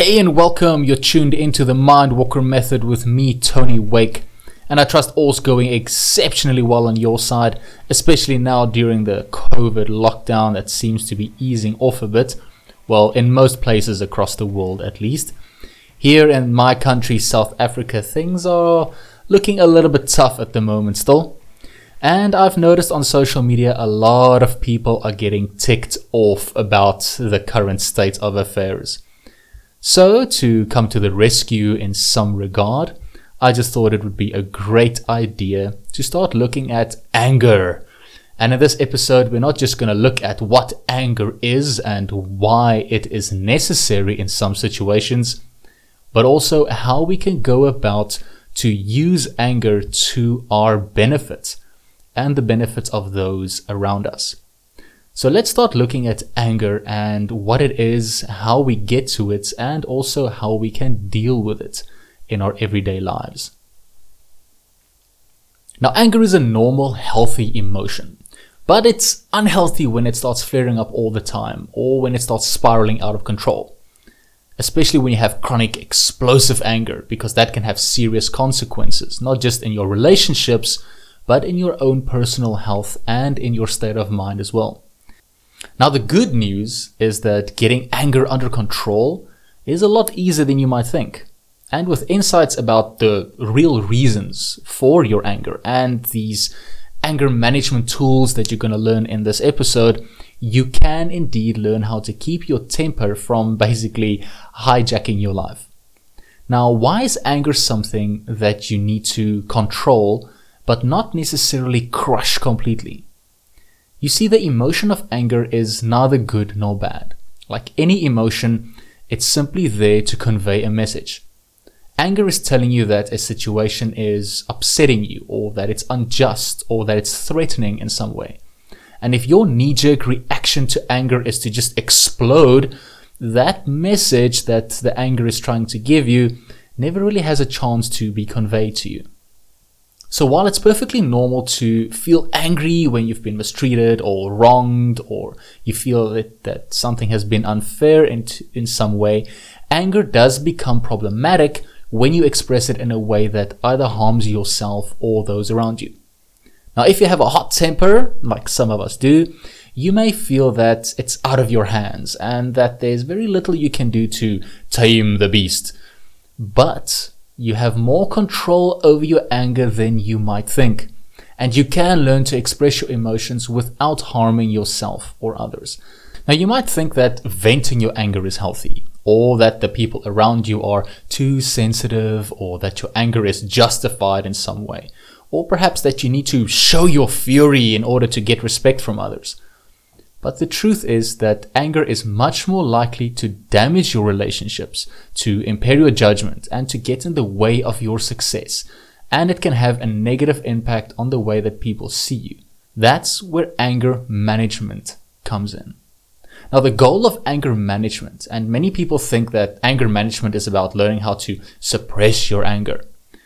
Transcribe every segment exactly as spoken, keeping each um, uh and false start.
Hey and welcome, you're tuned into the Mindwalker Method with me, Tony Wake. And I trust all's going exceptionally well on your side, especially now during the COVID lockdown that seems to be easing off a bit. Well, in most places across the world at least. Here in my country, South Africa, things are looking a little bit tough at the moment still. And I've noticed on social media a lot of people are getting ticked off about the current state of affairs. So, to come to the rescue in some regard, I just thought it would be a great idea to start looking at anger. And in this episode, we're not just going to look at what anger is and why it is necessary in some situations, but also how we can go about to use anger to our benefit and the benefits of those around us. So let's start looking at anger and what it is, how we get to it, and also how we can deal with it in our everyday lives. Now, anger is a normal, healthy emotion, but it's unhealthy when it starts flaring up all the time or when it starts spiraling out of control, especially when you have chronic, explosive anger, because that can have serious consequences, not just in your relationships, but in your own personal health and in your state of mind as well. Now, the good news is that getting anger under control is a lot easier than you might think. And with insights about the real reasons for your anger and these anger management tools that you're going to learn in this episode, you can indeed learn how to keep your temper from basically hijacking your life. Now, why is anger something that you need to control, but not necessarily crush completely? You see, the emotion of anger is neither good nor bad. Like any emotion, it's simply there to convey a message. Anger is telling you that a situation is upsetting you, or that it's unjust, or that it's threatening in some way. And if your knee-jerk reaction to anger is to just explode, that message that the anger is trying to give you never really has a chance to be conveyed to you. So while it's perfectly normal to feel angry when you've been mistreated or wronged, or you feel that, that something has been unfair in, in some way, anger does become problematic when you express it in a way that either harms yourself or those around you. Now, if you have a hot temper, like some of us do, you may feel that it's out of your hands and that there's very little you can do to tame the beast. But you have more control over your anger than you might think, and you can learn to express your emotions without harming yourself or others. Now, you might think that venting your anger is healthy, or that the people around you are too sensitive, or that your anger is justified in some way, or perhaps that you need to show your fury in order to get respect from others. But the truth is that anger is much more likely to damage your relationships, to impair your judgment, and to get in the way of your success. And it can have a negative impact on the way that people see you. That's where anger management comes in. Now, the goal of anger management, and many people think that anger management is about learning how to suppress your anger.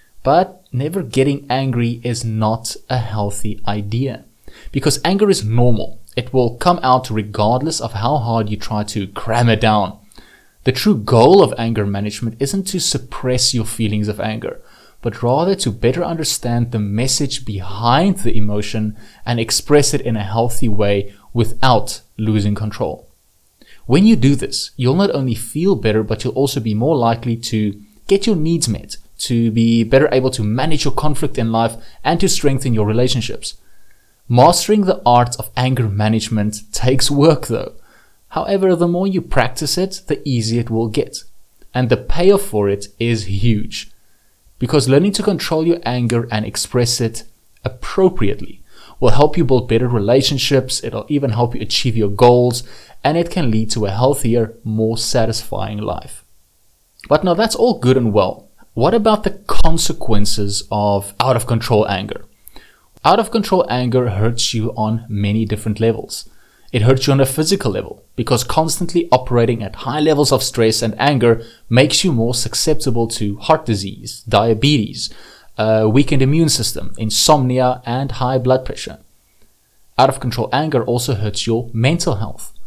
But never getting angry is not a healthy idea, because anger is normal. It will come out regardless of how hard you try to cram it down. The true goal of anger management isn't to suppress your feelings of anger, but rather to better understand the message behind the emotion and express it in a healthy way without losing control. When you do this, you'll not only feel better, but you'll also be more likely to get your needs met, to be better able to manage your conflict in life, and to strengthen your relationships. Mastering the art of anger management takes work though. However, the more you practice it, the easier it will get. And the payoff for it is huge. Because learning to control your anger and express it appropriately will help you build better relationships, it'll even help you achieve your goals, and it can lead to a healthier, more satisfying life. But now that's all good and well. What about the consequences of out of control anger? Out of control anger hurts you on many different levels. It hurts you on a physical level, because constantly operating at high levels of stress and anger makes you more susceptible to heart disease, diabetes, a weakened immune system, insomnia, and high blood pressure. Out of control anger also hurts your mental health,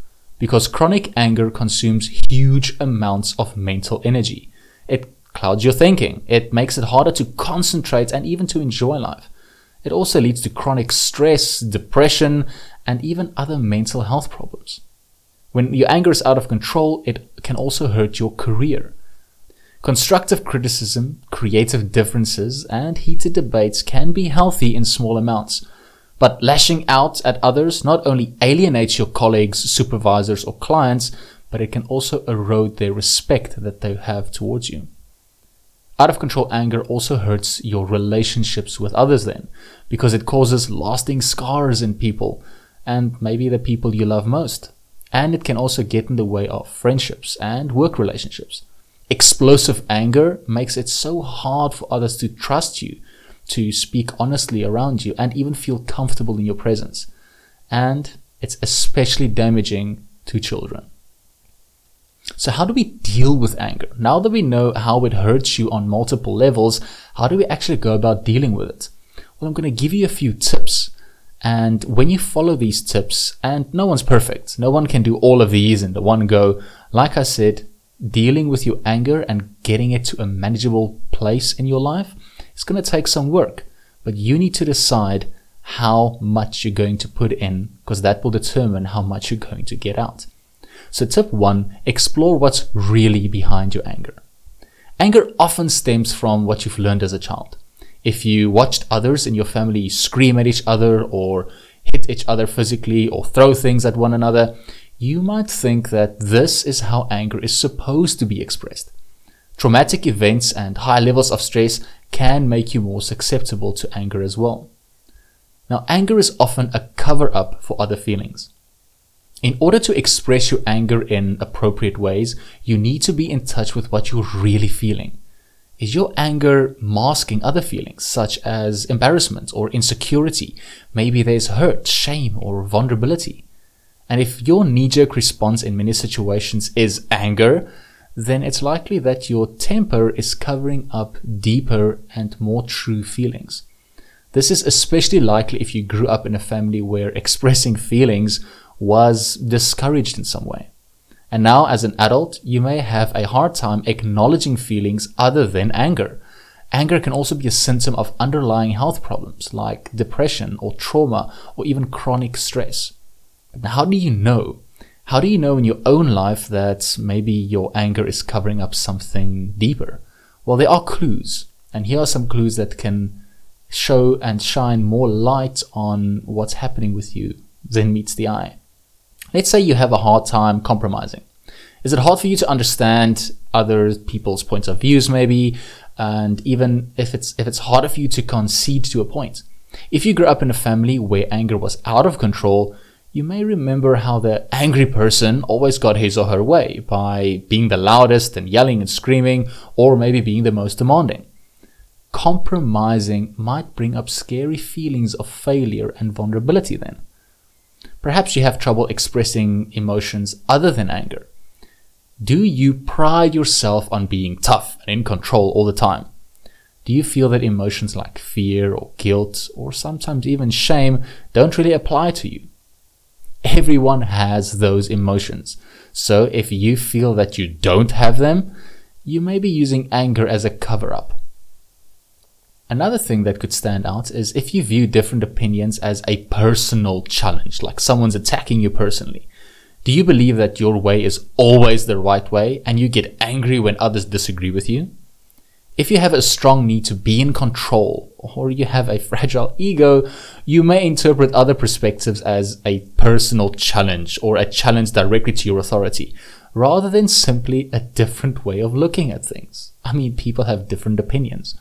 because chronic anger consumes huge amounts of mental energy. It clouds your thinking. It makes it harder to concentrate and even to enjoy life. It also leads to chronic stress, depression, and even other mental health problems. When your anger is out of control, it can also hurt your career. Constructive criticism, creative differences, and heated debates can be healthy in small amounts. But lashing out at others not only alienates your colleagues, supervisors, or clients, but it can also erode their respect that they have towards you. Out of control anger also hurts your relationships with others then, because it causes lasting scars in people, and maybe the people you love most. And it can also get in the way of friendships and work relationships. Explosive anger makes it so hard for others to trust you, to speak honestly around you, and even feel comfortable in your presence. And it's especially damaging to children. So how do we deal with anger? Now that we know how it hurts you on multiple levels, how do we actually go about dealing with it? Well, I'm going to give you a few tips. And when you follow these tips, and no one's perfect, no one can do all of these in the one go. Like I said, dealing with your anger and getting it to a manageable place in your life, it's going to take some work. But you need to decide how much you're going to put in, because that will determine how much you're going to get out. So tip one, explore what's really behind your anger. Anger often stems from what you've learned as a child. If you watched others in your family scream at each other or hit each other physically or throw things at one another, you might think that this is how anger is supposed to be expressed. Traumatic events and high levels of stress can make you more susceptible to anger as well. Now, anger is often a cover-up for other feelings. In order to express your anger in appropriate ways, you need to be in touch with what you're really feeling. Is your anger masking other feelings, such as embarrassment or insecurity? Maybe there's hurt, shame, or vulnerability. And if your knee-jerk response in many situations is anger, then it's likely that your temper is covering up deeper and more true feelings. This is especially likely if you grew up in a family where expressing feelings was discouraged in some way. And now as an adult, you may have a hard time acknowledging feelings other than anger. Anger can also be a symptom of underlying health problems like depression or trauma or even chronic stress. Now, how do you know? How do you know in your own life that maybe your anger is covering up something deeper? Well, there are clues. And here are some clues that can show and shine more light on what's happening with you than meets the eye. Let's say you have a hard time compromising. Is it hard for you to understand other people's points of views maybe? And even if it's if it's harder for you to concede to a point. If you grew up in a family where anger was out of control, you may remember how the angry person always got his or her way by being the loudest and yelling and screaming, or maybe being the most demanding. Compromising might bring up scary feelings of failure and vulnerability then. Perhaps you have trouble expressing emotions other than anger. Do you pride yourself on being tough and in control all the time? Do you feel that emotions like fear or guilt or sometimes even shame don't really apply to you? Everyone has those emotions. So if you feel that you don't have them, you may be using anger as a cover-up. Another thing that could stand out is if you view different opinions as a personal challenge, like someone's attacking you personally. Do you believe that your way is always the right way and you get angry when others disagree with you? If you have a strong need to be in control or you have a fragile ego, you may interpret other perspectives as a personal challenge or a challenge directly to your authority, rather than simply a different way of looking at things. I mean, people have different opinions.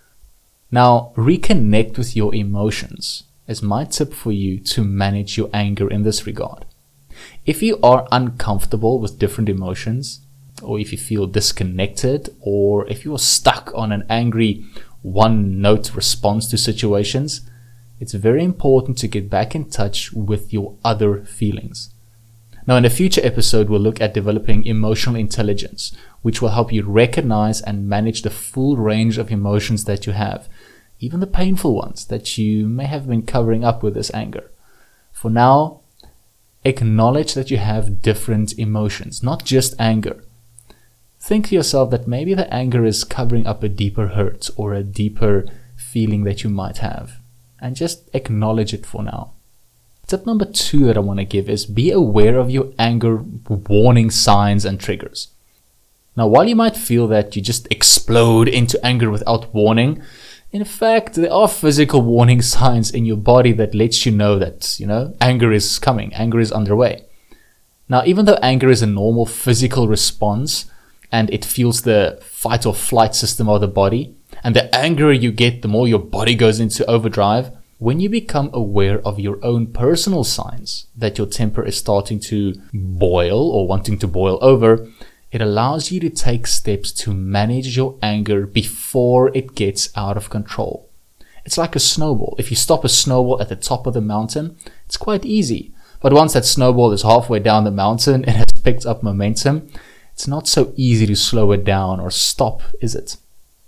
Now, reconnect with your emotions is my tip for you to manage your anger in this regard. If you are uncomfortable with different emotions, or if you feel disconnected, or if you are stuck on an angry one-note response to situations, it's very important to get back in touch with your other feelings. Now, in a future episode, we'll look at developing emotional intelligence, which will help you recognize and manage the full range of emotions that you have, even the painful ones that you may have been covering up with this anger. For now, Acknowledge that you have different emotions, not just anger. Think to yourself that maybe the anger is covering up a deeper hurt or a deeper feeling that you might have, and just acknowledge it for now. Tip number two that I want to give is be aware of your anger warning signs and triggers. Now, while you might feel that you just explode into anger without warning, in fact, there are physical warning signs in your body that lets you know that, you know, anger is coming, anger is underway. Now, even though anger is a normal physical response and it fuels the fight or flight system of the body, and the angrier you get, the more your body goes into overdrive, when you become aware of your own personal signs that your temper is starting to boil or wanting to boil over, it allows you to take steps to manage your anger before it gets out of control. It's like a snowball. If you stop a snowball at the top of the mountain, it's quite easy. But once that snowball is halfway down the mountain and has picked up momentum, it's not so easy to slow it down or stop, is it?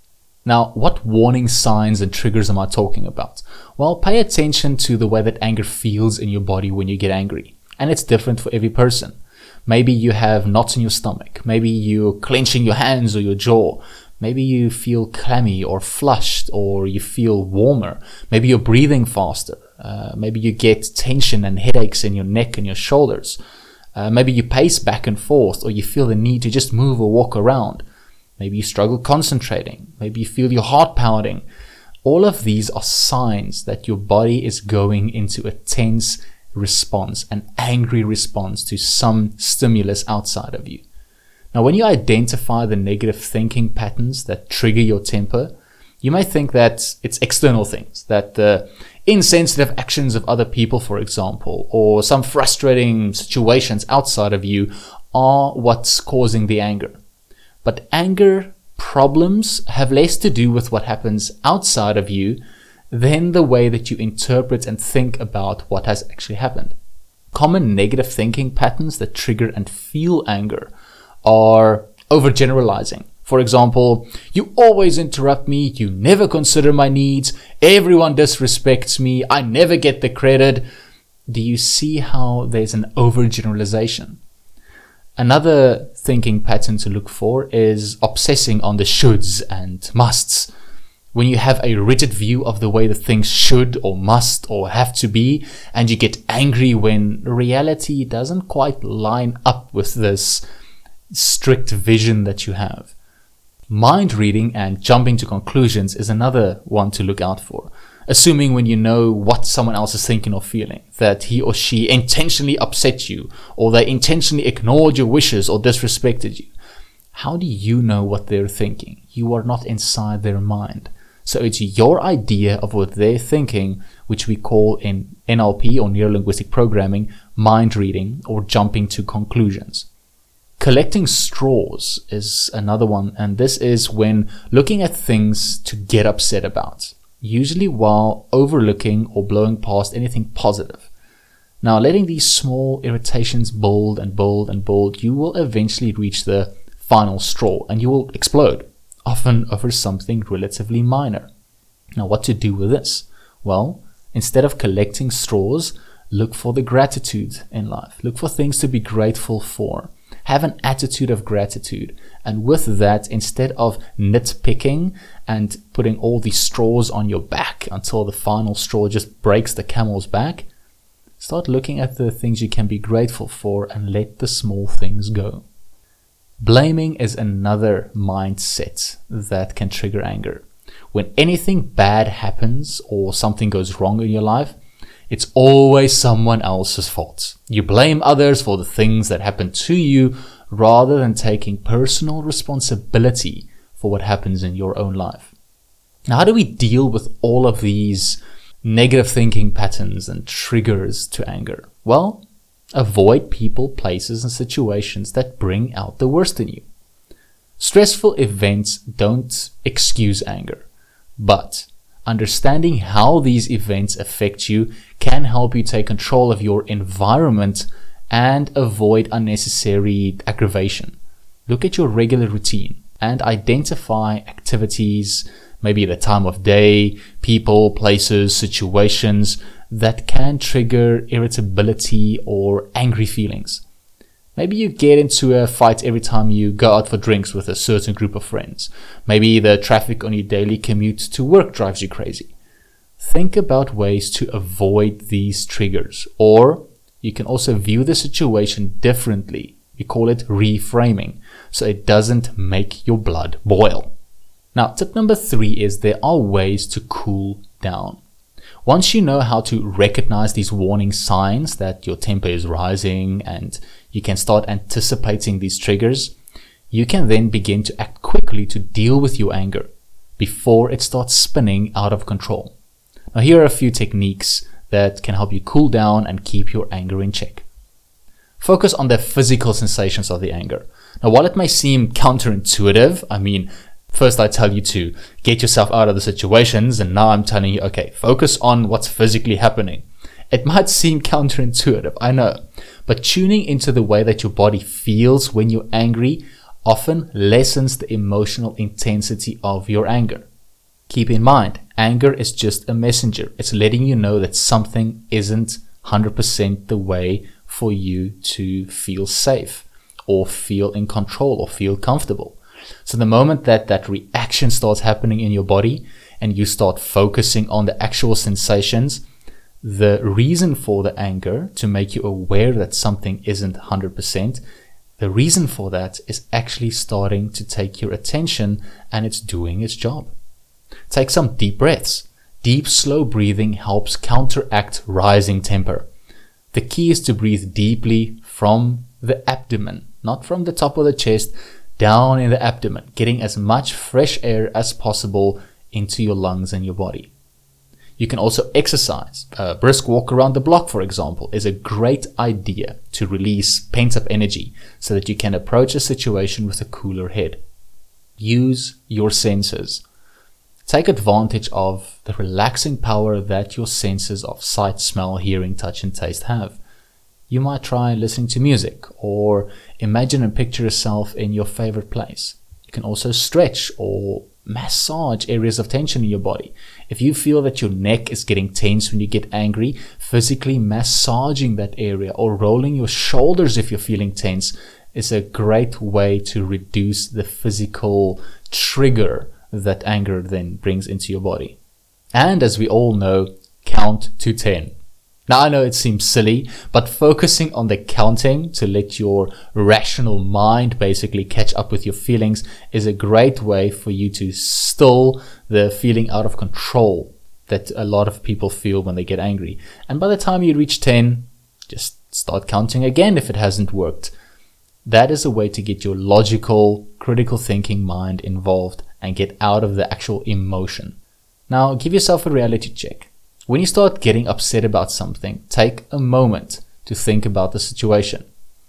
Now, what warning signs and triggers am I talking about? Well, pay attention to the way that anger feels in your body when you get angry. And it's different for every person. Maybe you have knots in your stomach. Maybe you're clenching your hands or your jaw. Maybe you feel clammy or flushed, or you feel warmer. Maybe you're breathing faster. Uh, maybe you get tension and headaches in your neck and your shoulders. Uh, maybe you pace back and forth, or you feel the need to just move or walk around. Maybe you struggle concentrating. Maybe you feel your heart pounding. All of these are signs that your body is going into a tense response, an angry response to some stimulus outside of you. Now, when you identify the negative thinking patterns that trigger your temper, you may think that it's external things, that the insensitive actions of other people, for example, or some frustrating situations outside of you are what's causing the anger. But anger problems have less to do with what happens outside of you than the way that you interpret and think about what has actually happened. Common negative thinking patterns that trigger and feel anger are overgeneralizing. For example, you always interrupt me, you never consider my needs, everyone disrespects me, I never get the credit. Do you see how there's an overgeneralization? Another thinking pattern to look for is obsessing on the shoulds and musts. When you have a rigid view of the way that things should or must or have to be, and you get angry when reality doesn't quite line up with this strict vision that you have. Mind reading and jumping to conclusions is another one to look out for. Assuming when you know what someone else is thinking or feeling, that he or she intentionally upset you, or they intentionally ignored your wishes or disrespected you. How do you know what they're thinking? You are not inside their mind. So it's your idea of what they're thinking, which we call in N L P or Neuro-Linguistic Programming, mind reading or jumping to conclusions. Collecting straws is another one, and this is when looking at things to get upset about, usually while overlooking or blowing past anything positive. Now, letting these small irritations build and build and build, you will eventually reach the final straw and you will explode, often over something relatively minor. Now, what to do with this? Well, instead of collecting straws, look for the gratitude in life. Look for things to be grateful for. Have an attitude of gratitude. And with that, instead of nitpicking and putting all these straws on your back until the final straw just breaks the camel's back, start looking at the things you can be grateful for and let the small things go. Blaming is another mindset that can trigger anger. When anything bad happens or something goes wrong in your life, it's always someone else's fault. You blame others for the things that happen to you rather than taking personal responsibility for what happens in your own life. Now, how do we deal with all of these negative thinking patterns and triggers to anger? Well, avoid people, places, and situations that bring out the worst in you. Stressful events don't excuse anger, but understanding how these events affect you can help you take control of your environment and avoid unnecessary aggravation. Look at your regular routine and identify activities, maybe the time of day, people, places, situations that can trigger irritability or angry feelings. Maybe you get into a fight every time you go out for drinks with a certain group of friends. Maybe the traffic on your daily commute to work drives you crazy. Think about ways to avoid these triggers, or you can also view the situation differently. We call it reframing, so it doesn't make your blood boil. Now, tip number three is there are ways to cool down. Once you know how to recognize these warning signs that your temper is rising and you can start anticipating these triggers, you can then begin to act quickly to deal with your anger before it starts spinning out of control. Now, here are a few techniques that can help you cool down and keep your anger in check. Focus on the physical sensations of the anger. Now, while it may seem counterintuitive, I mean, first I tell you to get yourself out of the situations, and now I'm telling you, okay, focus on what's physically happening. It might seem counterintuitive, I know, but tuning into the way that your body feels when you're angry often lessens the emotional intensity of your anger. Keep in mind, anger is just a messenger. It's letting you know that something isn't one hundred percent the way for you to feel safe or feel in control or feel comfortable. So the moment that that reaction starts happening in your body and you start focusing on the actual sensations, the reason for the anger, to make you aware that something isn't one hundred percent, the reason for that is actually starting to take your attention and it's doing its job. Take some deep breaths. Deep, slow breathing helps counteract rising temper. The key is to breathe deeply from the abdomen, not from the top of the chest, down in the abdomen, getting as much fresh air as possible into your lungs and your body. You can also exercise. A brisk walk around the block, for example, is a great idea to release pent-up energy so that you can approach a situation with a cooler head. Use your senses. Take advantage of the relaxing power that your senses of sight, smell, hearing, touch, and taste have. You might try listening to music or imagine and picture yourself in your favorite place. You can also stretch or massage areas of tension in your body. If you feel that your neck is getting tense when you get angry, physically massaging that area or rolling your shoulders if you're feeling tense is a great way to reduce the physical trigger that anger then brings into your body. And as we all know, count to ten. Now, I know it seems silly, but focusing on the counting to let your rational mind basically catch up with your feelings is a great way for you to still the feeling out of control that a lot of people feel when they get angry. And by the time you reach ten, just start counting again if it hasn't worked. That is a way to get your logical, critical thinking mind involved and get out of the actual emotion. Now, give yourself a reality check. When you start getting upset about something, take a moment to think about the situation.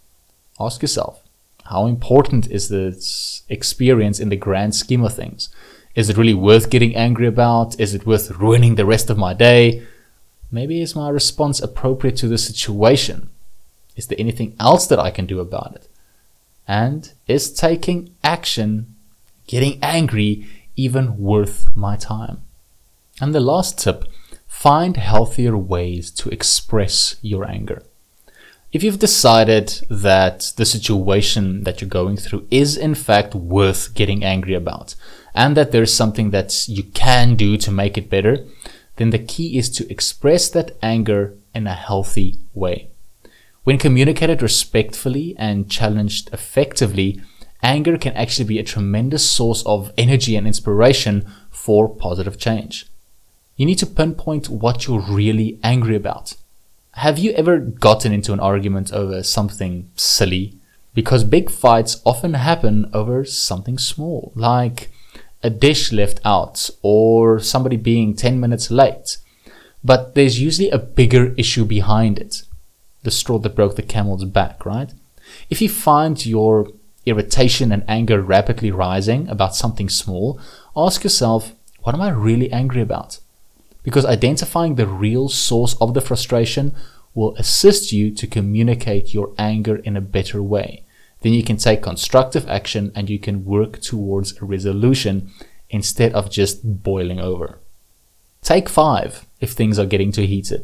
Ask yourself, how important is this experience in the grand scheme of things? Is it really worth getting angry about? Is it worth ruining the rest of my day? Maybe is my response appropriate to the situation? Is there anything else that I can do about it? And is taking action, getting angry, even worth my time? And the last tip, find healthier ways to express your anger. If you've decided that the situation that you're going through is in fact worth getting angry about, and that there's something that you can do to make it better, then the key is to express that anger in a healthy way. When communicated respectfully and challenged effectively, anger can actually be a tremendous source of energy and inspiration for positive change. You need to pinpoint what you're really angry about. Have you ever gotten into an argument over something silly? Because big fights often happen over something small, like a dish left out or somebody being ten minutes late. But there's usually a bigger issue behind it. The straw that broke the camel's back, right? If you find your irritation and anger rapidly rising about something small, ask yourself, what am I really angry about? Because identifying the real source of the frustration will assist you to communicate your anger in a better way. Then you can take constructive action and you can work towards a resolution instead of just boiling over. Take five if things are getting too heated.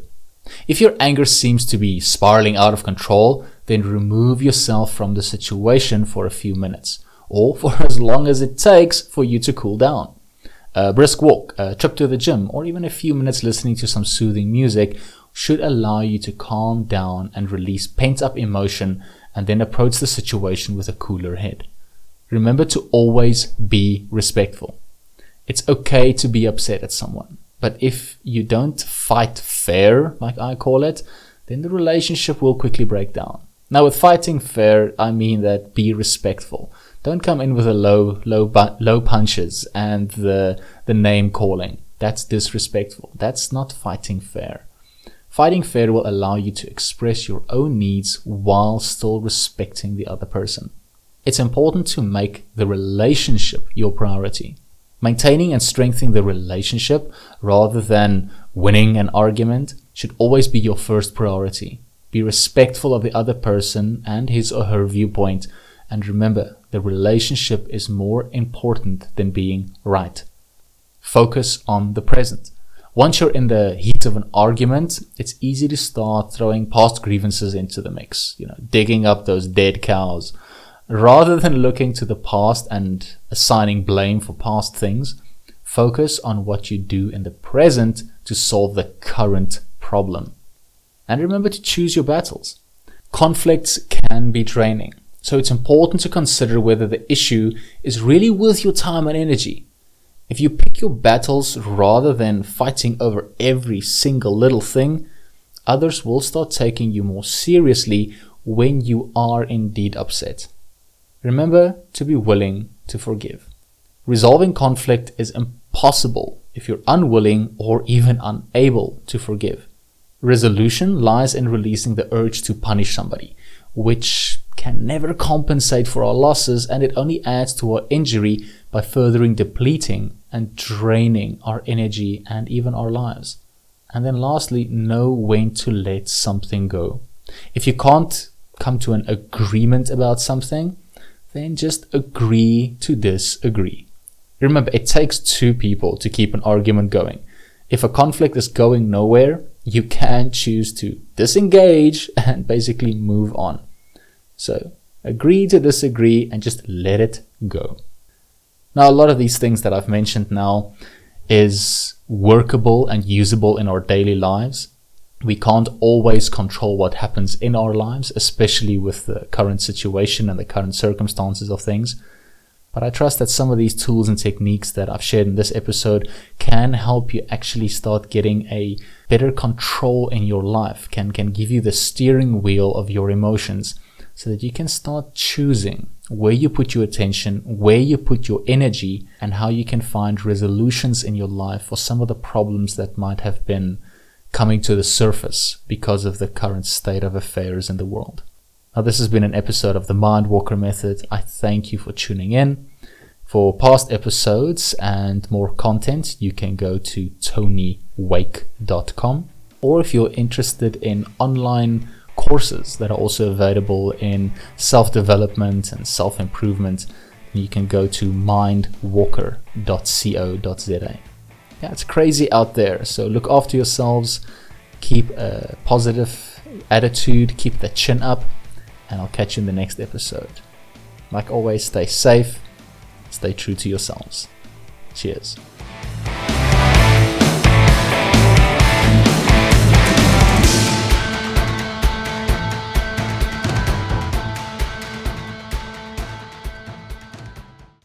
If your anger seems to be spiraling out of control, then remove yourself from the situation for a few minutes, or for as long as it takes for you to cool down. A brisk walk, a trip to the gym, or even a few minutes listening to some soothing music should allow you to calm down and release pent-up emotion, and then approach the situation with a cooler head. Remember to always be respectful. It's okay to be upset at someone, but if you don't fight fair, like I call it, then the relationship will quickly break down. Now, with fighting fair, I mean that be respectful. Don't come in with the low, low, low punches and the the name calling. That's disrespectful. That's not fighting fair. Fighting fair will allow you to express your own needs while still respecting the other person. It's important to make the relationship your priority. Maintaining and strengthening the relationship rather than winning an argument should always be your first priority. Be respectful of the other person and his or her viewpoint, and remember, the relationship is more important than being right. Focus on the present. Once you're in the heat of an argument, it's easy to start throwing past grievances into the mix, you know, digging up those dead cows. Rather than looking to the past and assigning blame for past things, focus on what you do in the present to solve the current problem. And remember to choose your battles. Conflicts can be draining, so it's important to consider whether the issue is really worth your time and energy. If you pick your battles rather than fighting over every single little thing, others will start taking you more seriously when you are indeed upset. Remember to be willing to forgive. Resolving conflict is impossible if you're unwilling or even unable to forgive. Resolution lies in releasing the urge to punish somebody, which can never compensate for our losses, and it only adds to our injury by furthering depleting and draining our energy and even our lives. And then lastly, know when to let something go. If you can't come to an agreement about something, then just agree to disagree. Remember, it takes two people to keep an argument going. If a conflict is going nowhere, you can choose to disengage and basically move on. So, agree to disagree and just let it go. Now, a lot of these things that I've mentioned now is workable and usable in our daily lives. We can't always control what happens in our lives, especially with the current situation and the current circumstances of things. But I trust that some of these tools and techniques that I've shared in this episode can help you actually start getting a better control in your life, can, can give you the steering wheel of your emotions so that you can start choosing where you put your attention, where you put your energy, and how you can find resolutions in your life for some of the problems that might have been coming to the surface because of the current state of affairs in the world. Now, this has been an episode of the Mindwalker Method. I thank you for tuning in. For past episodes and more content, you can go to tony wake dot com. Or if you're interested in online courses that are also available in self-development and self-improvement, you can go to mindwalker dot co dot za. Yeah, it's crazy out there, so look after yourselves, keep a positive attitude, keep the chin up, and I'll catch you in the next episode. Like always, stay safe, stay true to yourselves. Cheers.